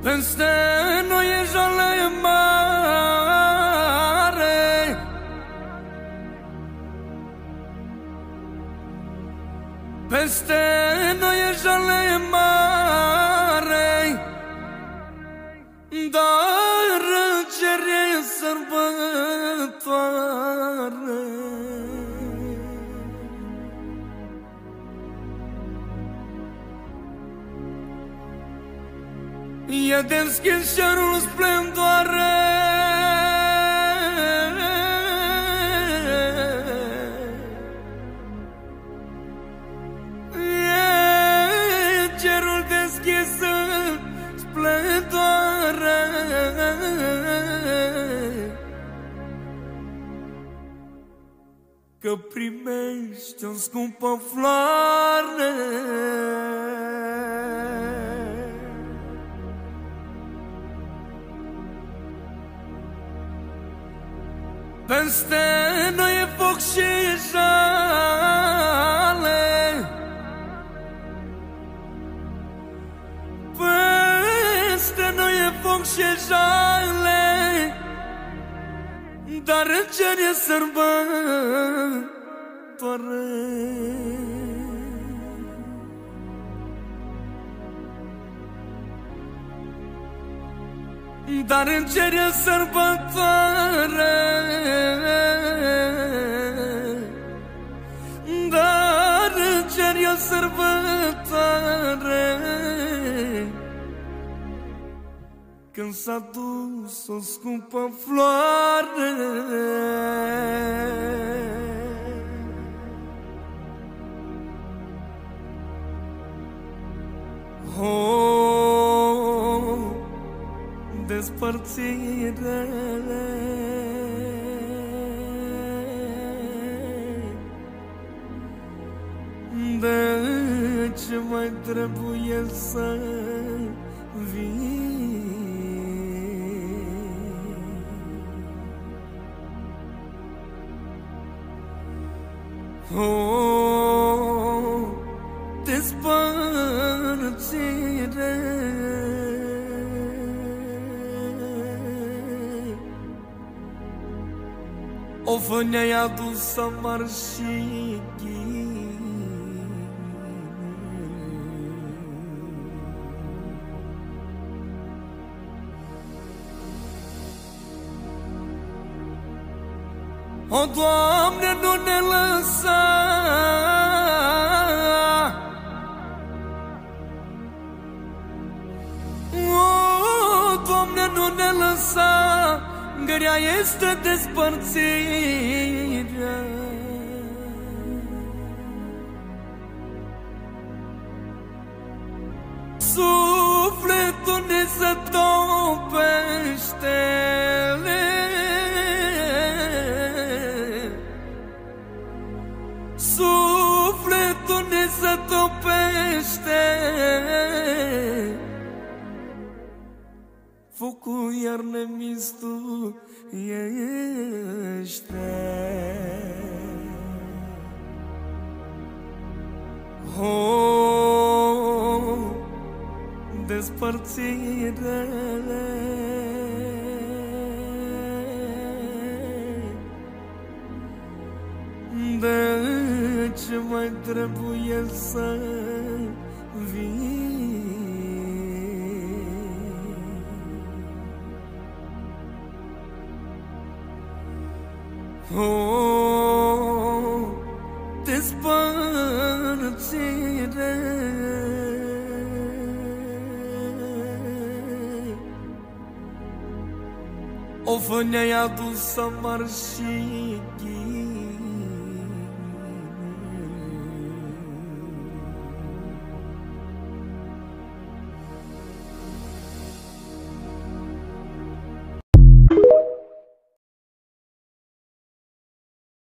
Peste noi e jale mare, peste noi e jale mare, dar cer e sărbătoare. E deschis cerul splendoare, e cerul deschis splendoare, că primești o scumpă floare. Peste noi e foc și jale, peste noi e foc și jale, dar în cer e sărbătoare. Dar în cer e sărbătoare, dar în cer e sărbătoare, când s-a dus o scumpă floare. Despărțire, de ce mai trebuie să vii? Despărțire, o fă-ne-ai adus amar și ghid. O, Doamne, nu ne lăsa, o, Doamne, nu ne lăsa, grea este despărțirea. Sufletul ne se topește, sufletul ne se topește, focul iar ne mistuiește. Despărțire, de ce mai trebuie să vii? Despărțire, o fă-ne-ai adus amar și ghid.